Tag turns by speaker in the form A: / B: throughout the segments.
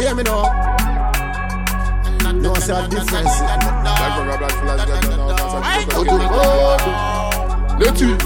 A: Hear me now. No, say a difference. Let you.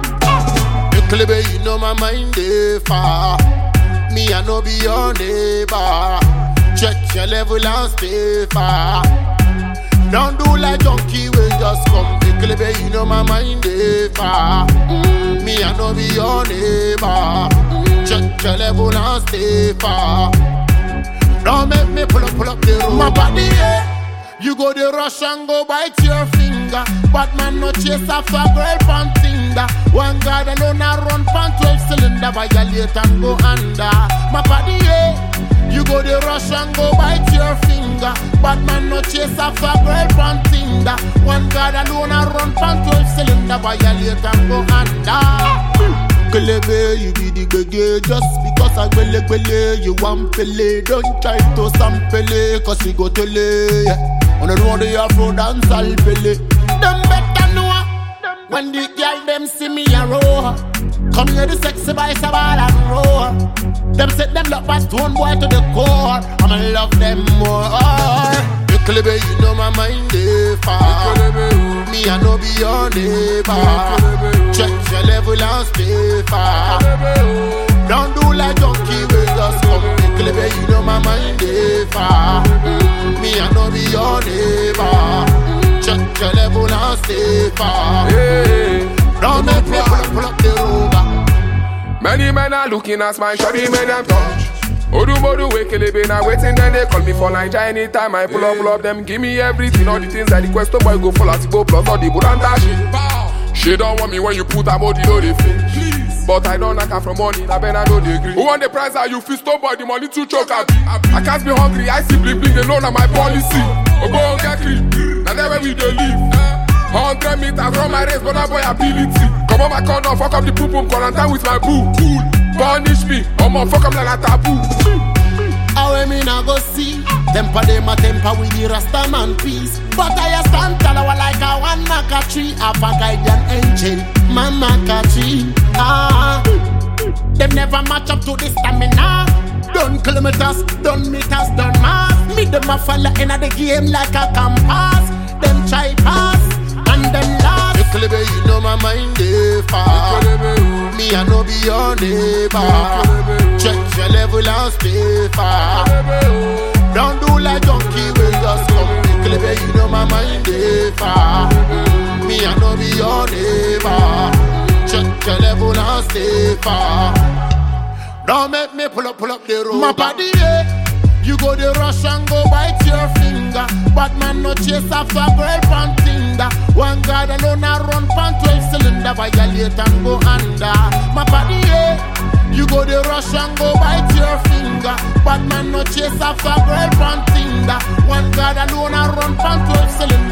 A: You know my mind is far. Me, I know be your neighbor. Check your level and stay far. Don't do like junkie, we just come. You know my mind is far. Me, I know be your neighbor. Check your level and stay far. Don't make me pull up the road. My body, yeah. You go the rush and go bite your finger. But man no chase after girl pan Tinder. One guy alone a run pan 12 cylinder. Violate and go under. My body, yeah. You go the rush and go bite your finger. But man no chase after girl pan Tinder. One guy alone a run pan 12 cylinder. Violate and go under. Kelebe, you be the gege. Just because I gwele, you want pele. Don't try to sample, cause you go tele, yeah. On the road, the Afro dance, I'll pele. Them better know when the girl them see me a row. Come here, the sexy boys a ball and roll. Them set them love past one boy to the core. I'ma love them more. Kelebe, you know my mind is far. Me, I know be your neighbor. Check your level and stay far. Don't do like junkie, we just come. Kelebe, you know my mind is far. Me, I know be your neighbor. Check your level and stay far. Don't make me pull up the rover.
B: Many men are looking at my shoddy men and touch. Odu wake Kelebe now waiting, then they call me for Nigeria. Anytime I pull up them give me everything. All the things that the question boy go for Latigo plus all the Buranda shit. She don't want me when you put a body know they feel. But I don't knock her from money, I better know they agree. Who want the price that you feel stone boy, the money to choke at. I can't be hungry, I see bling, they know that my policy. Go and get clean, now that's where we don't live. 100 meters from my race, but that boy ability. Come on my corner, fuck up the poop, quarantine with my boo. Cool. Punish me, I'ma fuck up like a taboo.
A: How me nah go see temper them a temper with the Rasta man peace. But I stand tall like a one maca tree. Have a guardian angel, mama tree. Them never match up to the stamina. Done kilometers, done meters, done miles. Me them a follow in the game like a compass. Them try pass and them laugh. Kelebe, you know my mind is far. Me, I know be your neighbor. Check your level and stay far. Don't do like junkie, we just come. Kelebe, you know my mind is far. Me, I know be your neighbor. Check your level and stay far. Don't make me pull up the road. My body, yeah. You go the rush and go bite your finger. But man no chase after girl pan Tinder. One guy alone a run pan 12 cylinder. Violate and go under. My body, yeah. You go the rush and go bite your finger. But man no chase after girl pan Tinder. One guy alone a run pan 12 cylinder.